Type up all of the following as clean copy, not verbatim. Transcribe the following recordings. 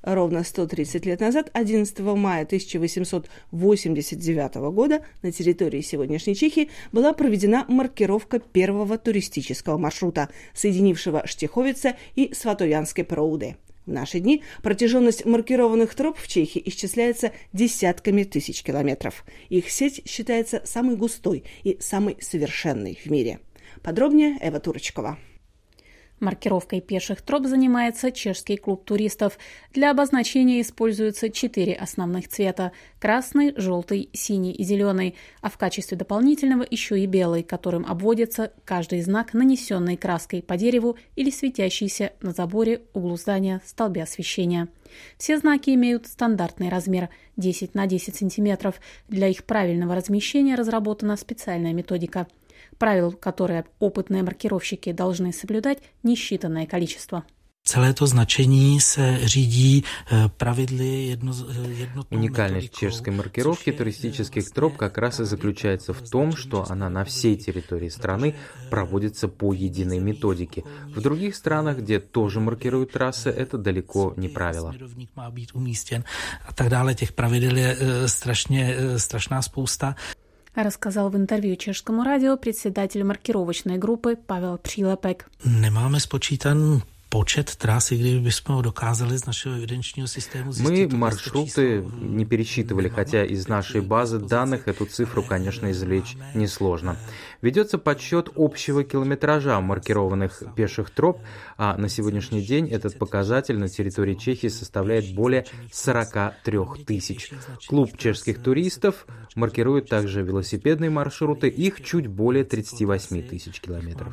Ровно 130 лет назад, 11 мая 1889 года, на территории сегодняшней Чехии была проведена маркировка первого туристического маршрута, соединившего Штеховице и Сватоянские Пroudy. В наши дни протяженность маркированных троп в Чехии исчисляется десятками тысяч километров. Их сеть считается самой густой и самой совершенной в мире. Подробнее Эва Турочкова. Маркировкой пеших троп занимается чешский клуб туристов. Для обозначения используются 4 основных цвета – красный, желтый, синий и зеленый, а в качестве дополнительного еще и белый, которым обводится каждый знак, нанесенный краской по дереву или светящийся на заборе, углу здания, столбе освещения. Все знаки имеют стандартный размер – 10 на 10 сантиметров. Для их правильного размещения разработана специальная методика. Правил, которые опытные маркировщики должны соблюдать, несчитанное количество. Целое то значение се řídí pravidly jednotnou. Уникальность чешской маркировки туристических троп как раз и заключается в том, что она на всей территории страны проводится по единой методике. В других странах, где тоже маркируют трассы, это далеко не правило. A tak dále, těch pravidel je strašná spousta. Рассказал в интервью чешскому радио председатель маркировочной группы Павел Přílepek. Nemáme spočítan počet tras, i kdybychom ho dokázali z našeho evidenčního systému zjistit. Мы маршруты не пересчитывали, хотя из нашей базы данных эту цифру, конечно, извлечь несложно. Ведется подсчет общего километража маркированных пеших троп, а на сегодняшний день этот показатель на территории Чехии составляет более 43 тысяч. Клуб чешских туристов маркирует также велосипедные маршруты, их чуть более 38 тысяч километров.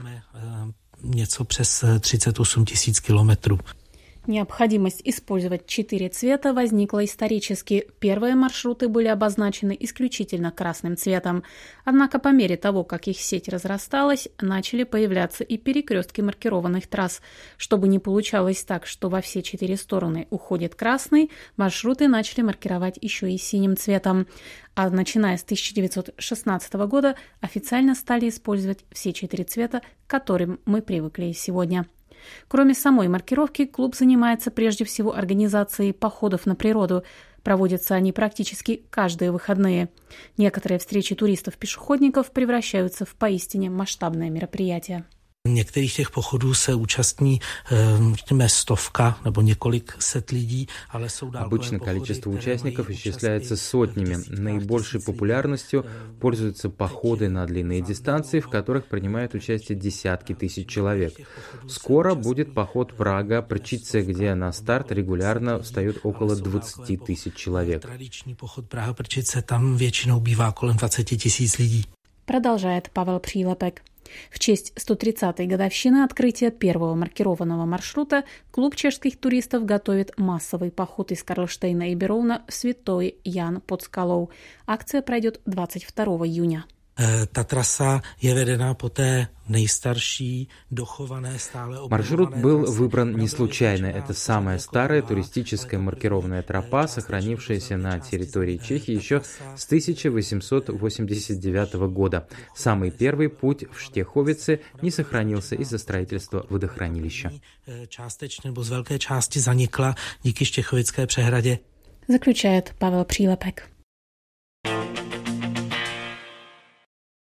Něco přes 38 000 kilometrů. Необходимость использовать 4 цвета возникла исторически. Первые маршруты были обозначены исключительно красным цветом. Однако по мере того, как их сеть разрасталась, начали появляться и перекрестки маркированных трасс. Чтобы не получалось так, что во все 4 стороны уходит красный, маршруты начали маркировать еще и синим цветом. А начиная с 1916 года официально стали использовать все 4 цвета, к которым мы привыкли сегодня. Кроме самой маркировки, клуб занимается прежде всего организацией походов на природу. Проводятся они практически каждые выходные. Некоторые встречи туристов-пешеходников превращаются в поистине масштабное мероприятие. Některých těch pochodů se účastní, řekněme, stovka nebo několik set lidí, ale jsou dálkové Обычно количество участников исчисляется сотнями. Наибольшей популярностью пользуются походы на длинные дистанции, в которых принимают участие десятки тысяч человек. Скоро будет поход Прага-Прчице, где на старт регулярно встает около 20 тысяч человек. Tradiční pochod Praha-Prčice, tam většinou bývá kolem 20 000 lidí. Продолжает Павел Přílepek. В честь 130-й годовщины открытия первого маркированного маршрута клуб чешских туристов готовит массовый поход из Карлштейна и Беровна в Святой Ян под Скалou. Акция пройдет 22 июня. Ta trasa je vedena po té nejstarší dochované stále obnovované. Маршрут был выбран не случайно. Это самая старая туристическая маркированная тропа, сохранившаяся на территории Чехии еще с 1889 года. Самый первый путь в Штеховице не сохранился из-за строительства водохранилища. Částečně nebo z velké části zanikla díky Štěchovické přehradě. Заключает Павел Přílepek.